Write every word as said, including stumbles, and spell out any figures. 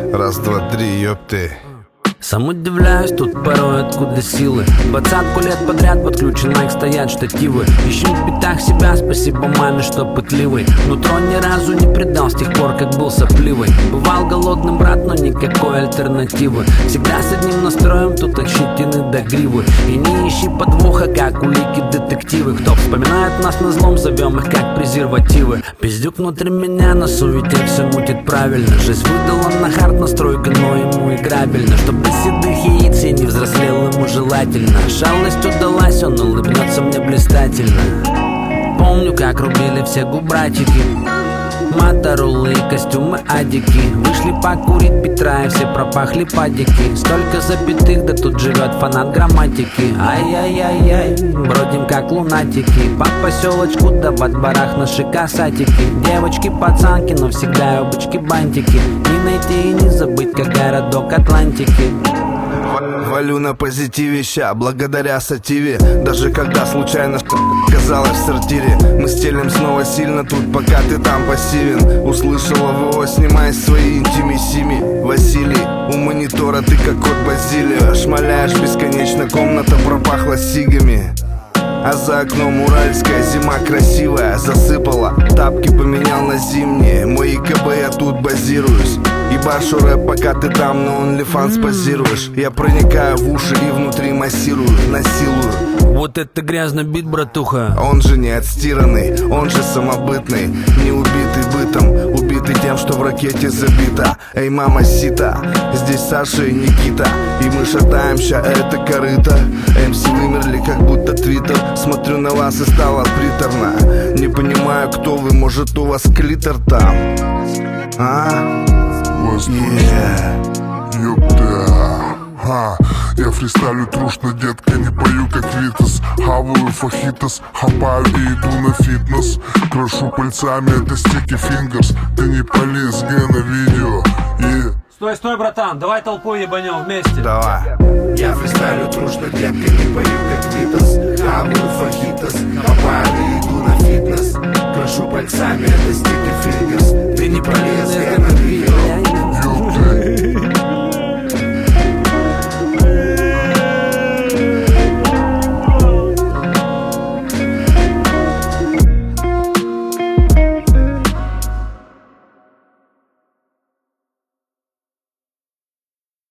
Раз, два, три, ёпты. Сам удивляюсь тут порой, откуда силы. Двадцатку лет подряд подключен майк, стоят штативы. Ищем в битах себя, спасибо маме, что пытливый. Нутро ни разу не предал с тех пор, как был сопливый. Бывал голодным, брат, но никакой альтернативы. Всегда с одним настроем, тут от щетины до гривы. И не ищи подвоха, как улики детективы. Кто вспоминает нас на злом, зовем их как презервативы. Пиздюк внутри меня на суете все мутит правильно. Жизнь выдала на хард настройка, но ему играбельно. Чтобы седых яиц я не взрослел, ему желательно. Шалость удалась, он улыбнется мне блистательно. Помню, как рубили все губратики, мотороллы и костюмы адики. Вышли покурить Петра и все пропахли падики. Столько запятых, да тут живет фанат грамматики. Ай-яй-яй-яй, бродим как лунатики. По поселочку да во дворах наши касатики. Девочки, пацанки, но всегда юбочки бантики. Не найти и не забыть, как городок Атлантики. Валю на позитиве ща, благодаря сативе. Даже когда случайно оказалась в сортире. Мы стелим снова сильно тут, пока ты там пассивен. Услышала ВО, снимай свои интимиссими. Василий, у монитора ты как кот Базилио. Шмаляешь бесконечно, комната пропахла сигами. А за окном уральская зима красивая. Засыпала, тапки поменял на зимние. Мой ИКБ, я тут базируюсь. Ебашу рэп, пока ты там на OnlyFans позируешь. Я проникаю в уши и внутри массирую, насилую. Вот это грязный бит, братуха. Он же не отстиранный, он же самобытный. Не убитый бытом, убитый тем, что в ракете забита. Эй, мама сита, здесь Саша и Никита. И мы шатаемся, это корыто. эм си вымерли, как будто твиттер. Смотрю на вас и стало приторно. Не понимаю, кто вы, может у вас клитор там. А? Yeah. Ёпта. Ха. Я фристайлю трушно, детка, не пою как Витас. Хаваю фахитос, хапаю и иду на фитнес. Крошу пальцами, это стики фингерс. Ты не полез, гэ на видео. Yeah. Стой, стой, братан, давай толпой ебанем вместе. Давай. Я фристайлю трушно, детка, не пою как Витас. Хаваю фахитос, хапаю и иду на фитнес. Крошу пальцами, это стики фингерс. Ты не полез, гэ на видео.